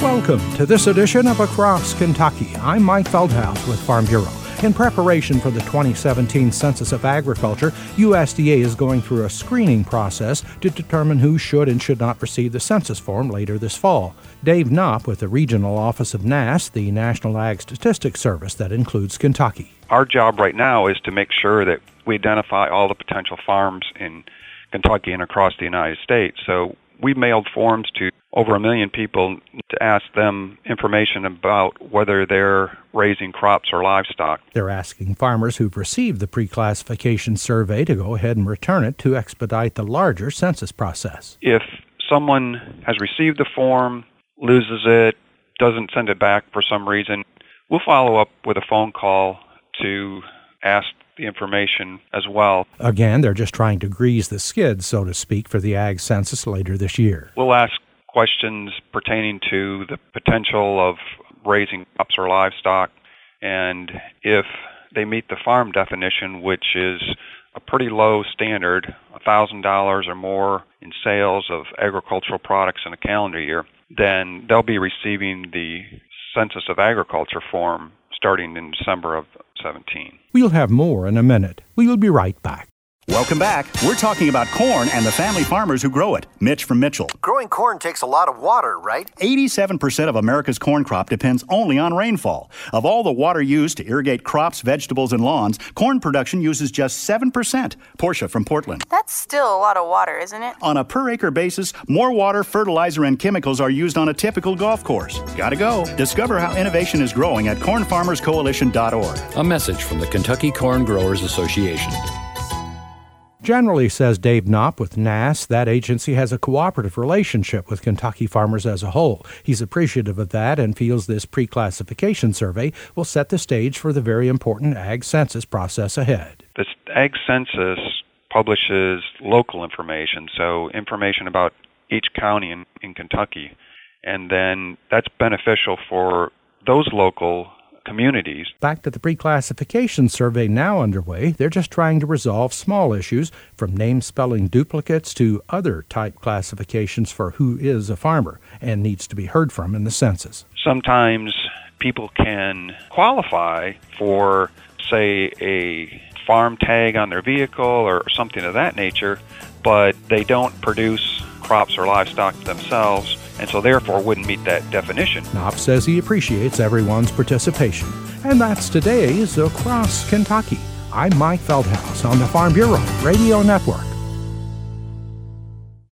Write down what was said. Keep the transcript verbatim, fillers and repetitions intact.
Welcome to this edition of Across Kentucky. I'm Mike Feldhaus with Farm Bureau. In preparation for the twenty seventeen Census of Agriculture, U S D A is going through a screening process to determine who should and should not receive the census form later this fall. Dave Knopp with the Regional Office of N A S, the National Ag Statistics Service that includes Kentucky. Our job right now is to make sure that we identify all the potential farms in Kentucky and across the United States. So we mailed forms to over a million people to ask them information about whether they're raising crops or livestock. They're asking farmers who've received the pre-classification survey to go ahead and return it to expedite the larger census process. If someone has received the form, loses it, doesn't send it back for some reason, we'll follow up with a phone call to ask the information as well. Again, they're just trying to grease the skids, so to speak, for the ag census later this year. We'll ask questions pertaining to the potential of raising crops or livestock, and if they meet the farm definition, which is a pretty low standard, one thousand dollars or more in sales of agricultural products in a calendar year, then they'll be receiving the Census of Agriculture form starting in December of seventeen. We'll have more in a minute. We will be right back. Welcome back. We're talking about corn and the family farmers who grow it. Mitch from Mitchell. Growing corn takes a lot of water, right? eighty-seven percent of America's corn crop depends only on rainfall. Of all the water used to irrigate crops, vegetables, and lawns, corn production uses just seven percent. Portia from Portland. That's still a lot of water, isn't it? On a per-acre basis, more water, fertilizer, and chemicals are used on a typical golf course. Gotta go. Discover how innovation is growing at corn farmers coalition dot org. A message from the Kentucky Corn Growers Association. Generally, says Dave Knopp with N A S, that agency has a cooperative relationship with Kentucky farmers as a whole. He's appreciative of that and feels this pre-classification survey will set the stage for the very important ag census process ahead. The ag census publishes local information, so information about each county in, in Kentucky, and then that's beneficial for those local communities. Back to the pre-classification survey now underway, they're just trying to resolve small issues from name spelling duplicates to other type classifications for who is a farmer and needs to be heard from in the census. Sometimes people can qualify for, say, a farm tag on their vehicle or something of that nature, but they don't produce crops or livestock themselves, and so therefore wouldn't meet that definition. Knopp says he appreciates everyone's participation. And that's today's Across Kentucky. I'm Mike Feldhaus on the Farm Bureau Radio Network.